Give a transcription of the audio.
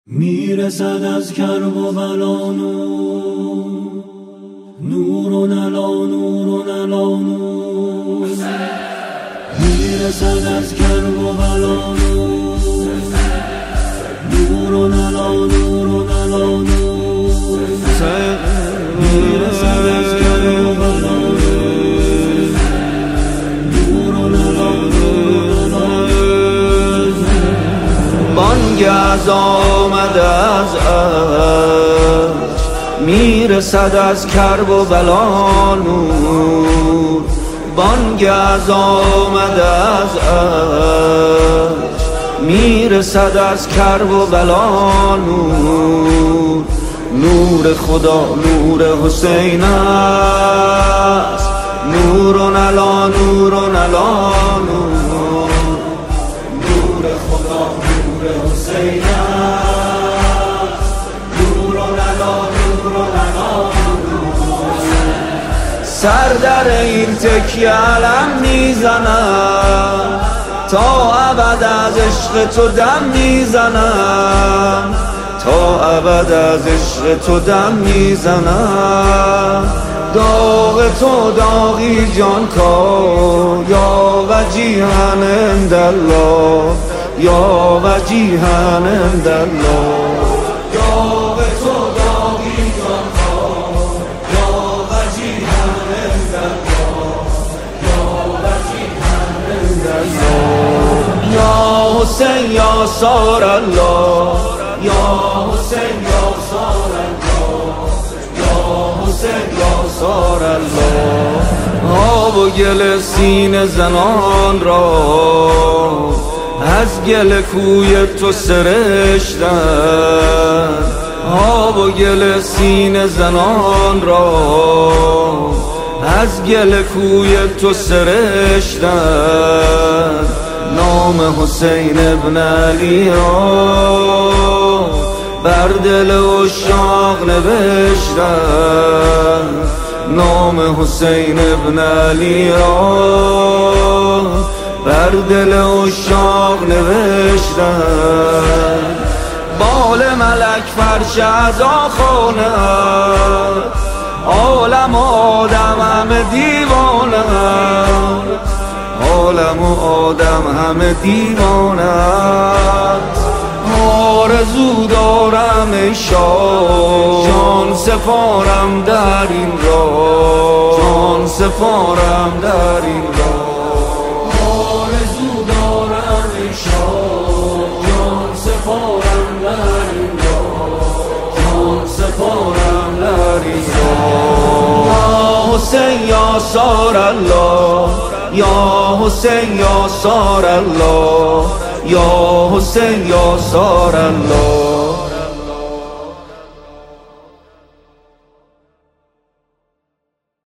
میرسد از کرب و بلا نور و نلا نور و نلا نور میرسد از کرب و بلا نور و نلا نور و نلا نور میرسد از کرب و بلا نور و نلا نور و نلا بانگ از آمده از میرسد از کرب و بلا نور بانگ از آمده از میرسد از کرب و بلا نور نور خدا نور حسین است نور و نلا نور و نلا نور نور خدا نور حسین است نور و نلا نور و نلا سر در این تکیه علم میزنم تا ابد از عشق تو دم میزنم تا ابد از عشق تو دم میزنم داغ تو داغی جان کا یا وجیهن اندالله یا وجیهن اندالله داغ تو داغی جان کا یا وجیهن اندالله یا وجیهن اندالله یا حسین یا سار الله یا حسین یا سار الله یا حسین یا سار الله آب و گل سینه زنان را از گل کوی تو سرشتن آب و گل سینه زنان را از گل کوی تو سرشتن نام حسین ابن علی را بر دل عشاق نوشتن نام حسین ابن علی را بر دل عشاق نوشتن بال ملک فرش عزا خانه عالم و آدم همه دیوانه عالم و آدم همه دیوانه آرزو دارم ای شاه جان سپارم در این راه جان سپارم در این راه آرزو دارم ای شاه جان سپارم در این راه جان سپارم در این راه یا حسین یا سار الله یا حسین یا سار الله یا حسین یا سار الله